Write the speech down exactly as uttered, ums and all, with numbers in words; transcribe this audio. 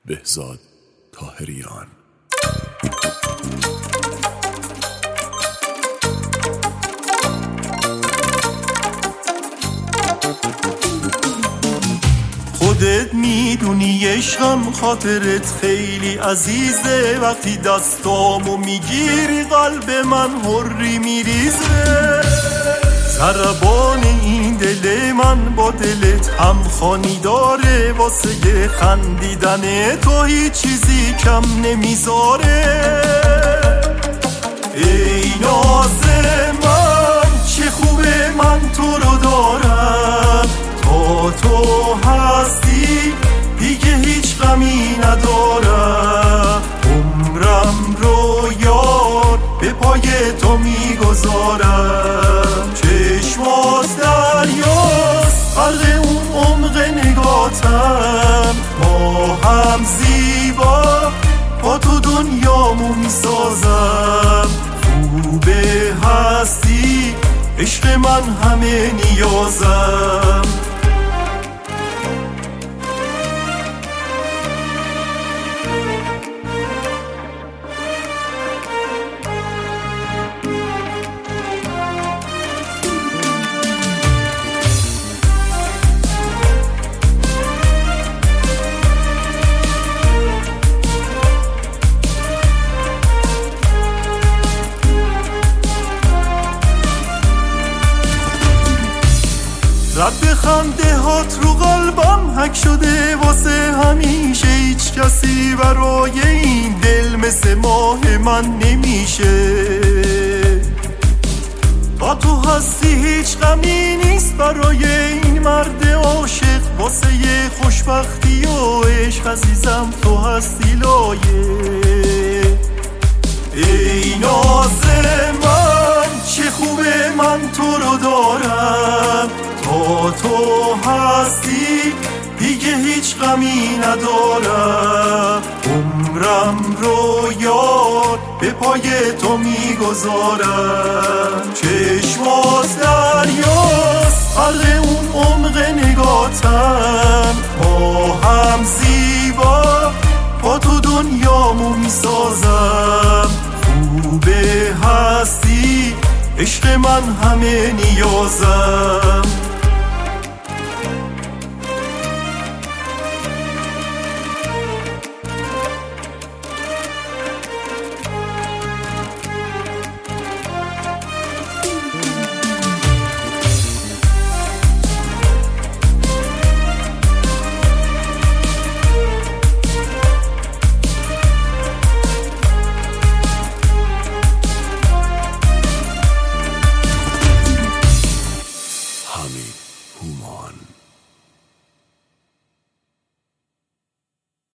بهزاد طاهریان. خودت میدونی عشقم خاطرت خیلی عزیزه، وقتی دستامو میگیری قلب من حری میریزه. ضربان این دل من با دلت همخوانی داره، واسه خندیدن تو هیچ چیزی کم نمیذاره. ای ناز من چه خوبه من تو رو دارم، تا تو هستی دیگه هیچ غمی ندارم. عمرم رو یار به پای تو میگذارم، چشمات دریاست غرق اون عمق نگاتم. ما هم زیبا با تو دنیامو میسازم. خوبه هستی عشق من همه نیازم. رد خنده هات رو قلبم حک شده واسه همیشه. هیچ کسی برای این دل مثل ماه من نمیشه. با تو هستی هیچ غمی نیست برای این مرد عاشق. واسه یه خوشبختی و عشق عزیزم تو هستی لایق. ای ناز من چه خوبه من تو رو دارم، تا تو هستی دیگه هیچ غمی ندارم. عمرم رو یار به پای تو میگذارم، چشمات دریاست غرق اون عمق نگاتم. ما هم زیبا با تو دنیامو میسازم. خوبه هستی عشق من همه نیازم.